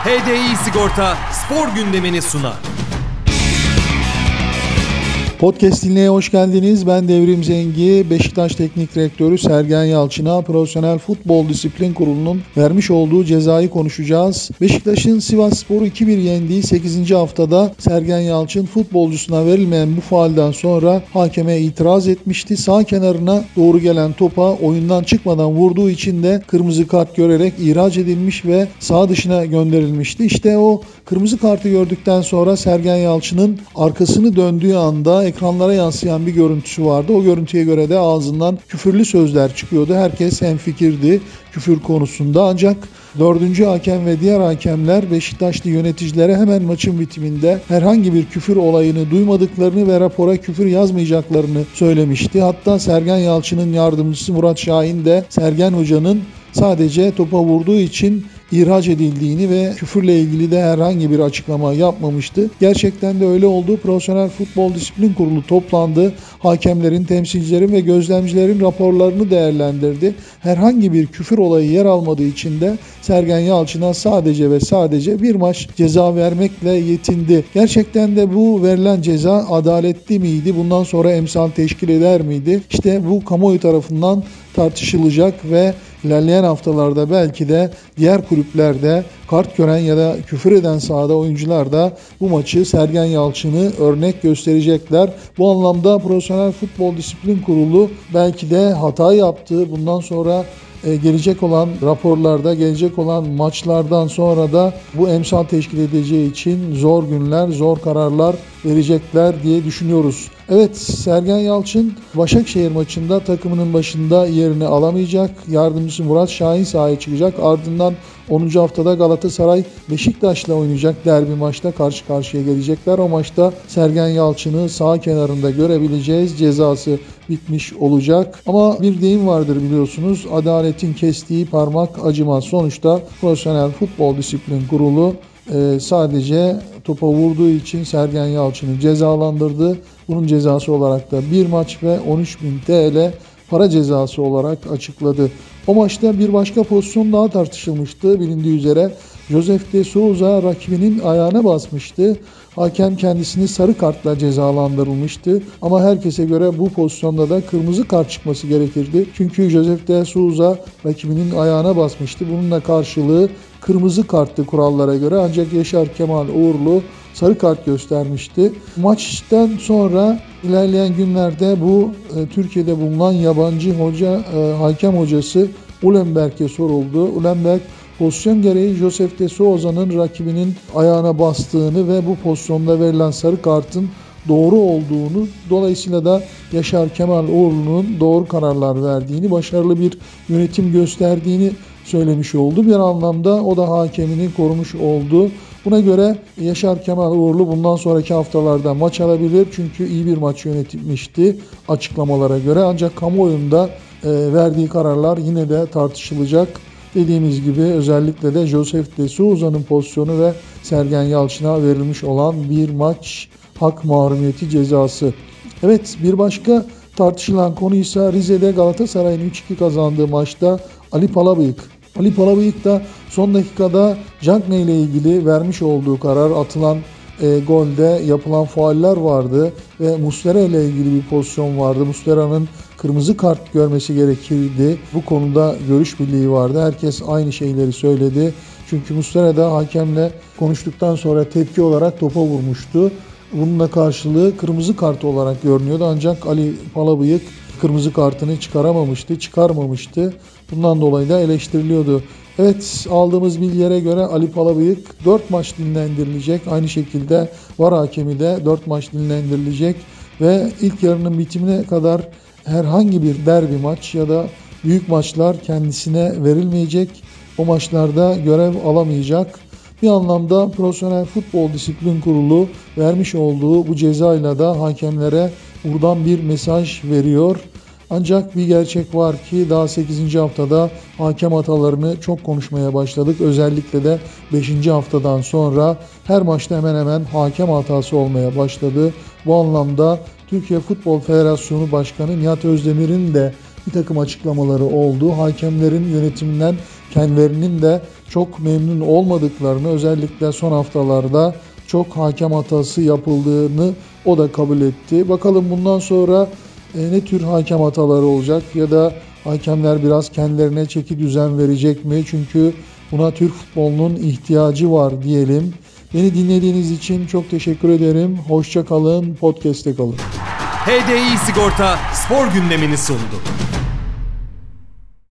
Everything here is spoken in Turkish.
HDI Sigorta spor gündemini sunar. Podcast dinleye hoş geldiniz. Ben Devrim Zengi. Beşiktaş Teknik Direktörü Sergen Yalçın'a Profesyonel Futbol Disiplin Kurulu'nun vermiş olduğu cezayı konuşacağız. Beşiktaş'ın Sivasspor'u 2-1 yendiği 8. haftada Sergen Yalçın futbolcusuna verilmeyen bu faalden sonra hakeme itiraz etmişti. Sağ kenarına doğru gelen topa oyundan çıkmadan vurduğu için de kırmızı kart görerek ihraç edilmiş ve sağ dışına gönderilmişti. İşte o kırmızı kartı gördükten sonra Sergen Yalçın'ın arkasını döndüğü anda ekranlara yansıyan bir görüntüsü vardı. O görüntüye göre de ağzından küfürlü sözler çıkıyordu. Herkes hemfikirdi küfür konusunda. Ancak 4. hakem ve diğer hakemler Beşiktaşlı yöneticilere hemen maçın bitiminde herhangi bir küfür olayını duymadıklarını ve rapora küfür yazmayacaklarını söylemişti. Hatta Sergen Yalçın'ın yardımcısı Murat Şahin de Sergen Hoca'nın sadece topa vurduğu için ihraç edildiğini ve küfürle ilgili de herhangi bir açıklama yapmamıştı. Gerçekten de öyle oldu. Profesyonel Futbol Disiplin Kurulu toplandı. Hakemlerin, temsilcilerin ve gözlemcilerin raporlarını değerlendirdi. Herhangi bir küfür olayı yer almadığı için de Sergen Yalçın'a sadece ve sadece bir maç ceza vermekle yetindi. Gerçekten de bu verilen ceza adaletli miydi? Bundan sonra emsal teşkil eder miydi? İşte bu kamuoyu tarafından tartışılacak ve ilerleyen haftalarda belki de diğer kulüplerde kart gören ya da küfür eden sahada oyuncular da bu maçı Sergen Yalçın'ı örnek gösterecekler. Bu anlamda Profesyonel Futbol Disiplin Kurulu belki de hata yaptı. Bundan sonra gelecek olan raporlarda, gelecek olan maçlardan sonra da bu emsal teşkil edeceği için zor günler, zor kararlar verecekler diye düşünüyoruz. Evet, Sergen Yalçın Başakşehir maçında takımının başında yerini alamayacak. Yardımcısı Murat Şahin sahaya çıkacak. Ardından 10. haftada Galatasaray Beşiktaş'la oynayacak derbi maçta karşı karşıya gelecekler. O maçta Sergen Yalçın'ı sağ kenarında görebileceğiz. Cezası bitmiş olacak. Ama bir deyim vardır biliyorsunuz. Adaletin kestiği parmak acımaz. Sonuçta Profesyonel Futbol Disiplin Kurulu sadece topa vurduğu için Sergen Yalçın'ı cezalandırdı. Bunun cezası olarak da bir maç ve 13.000 TL para cezası olarak açıkladı. O maçta bir başka pozisyon daha tartışılmıştı. Bilindiği üzere Josef de Souza rakibinin ayağına basmıştı. Hakem kendisini sarı kartla cezalandırılmıştı. Ama herkese göre bu pozisyonda da kırmızı kart çıkması gerekirdi. Çünkü Josef de Souza rakibinin ayağına basmıştı. Bununla karşılığı kırmızı karttı kurallara göre. Ancak Yaşar Kemal Uğurlu sarı kart göstermişti. Maçtan sonra ilerleyen günlerde bu Türkiye'de bulunan yabancı hakem hocası Ulenberg'e soruldu. Ulenberg pozisyon gereği Josef de Souza'nın rakibinin ayağına bastığını ve bu pozisyonda verilen sarı kartın doğru olduğunu, dolayısıyla da Yaşar Kemal Uğurlu'nun doğru kararlar verdiğini, başarılı bir yönetim gösterdiğini söylemiş oldu. Bir anlamda o da hakemini korumuş oldu. Buna göre Yaşar Kemal Uğurlu bundan sonraki haftalarda maç alabilir. Çünkü iyi bir maç yönetmişti açıklamalara göre. Ancak kamuoyunda verdiği kararlar yine de tartışılacak. Dediğimiz gibi özellikle de Josef de Souza'nın pozisyonu ve Sergen Yalçın'a verilmiş olan bir maç hak mahrumiyeti cezası. Evet, bir başka tartışılan konu ise Rize'de Galatasaray'ın 3-2 kazandığı maçta Ali Palabıyık. Ali Palabıyık da son dakikada Cagney ile ilgili vermiş olduğu karar, atılan golde yapılan fauller vardı ve Muslera ile ilgili bir pozisyon vardı. Muslera'nın kırmızı kart görmesi gerekirdi. Bu konuda görüş birliği vardı. Herkes aynı şeyleri söyledi. Çünkü Muslera da hakemle konuştuktan sonra tepki olarak topa vurmuştu. Bununla karşılığı kırmızı kart olarak görünüyordu. Ancak Ali Palabıyık kırmızı kartını çıkarmamıştı. Bundan dolayı da eleştiriliyordu. Evet, aldığımız bilgilere göre Ali Palabıyık 4 maç dinlendirilecek. Aynı şekilde VAR hakemi de 4 maç dinlendirilecek ve ilk yarının bitimine kadar herhangi bir derbi maç ya da büyük maçlar kendisine verilmeyecek. O maçlarda görev alamayacak. Bir anlamda Profesyonel Futbol Disiplin Kurulu vermiş olduğu bu cezayla da hakemlere buradan bir mesaj veriyor. Ancak bir gerçek var ki daha 8. haftada hakem hatalarını çok konuşmaya başladık. Özellikle de 5. haftadan sonra her maçta hemen hemen hakem hatası olmaya başladı. Bu anlamda Türkiye Futbol Federasyonu Başkanı Nihat Özdemir'in de bir takım açıklamaları oldu. Hakemlerin yönetiminden kendilerinin de çok memnun olmadıklarını, özellikle son haftalarda çok hakem hatası yapıldığını o da kabul etti. Bakalım bundan sonra ne tür hakem hataları olacak ya da hakemler biraz kendilerine çeki düzen verecek mi? Çünkü buna Türk futbolunun ihtiyacı var diyelim. Beni dinlediğiniz için çok teşekkür ederim. Hoşça kalın, podcast'te kalın. HDI Sigorta spor gündemini sundu.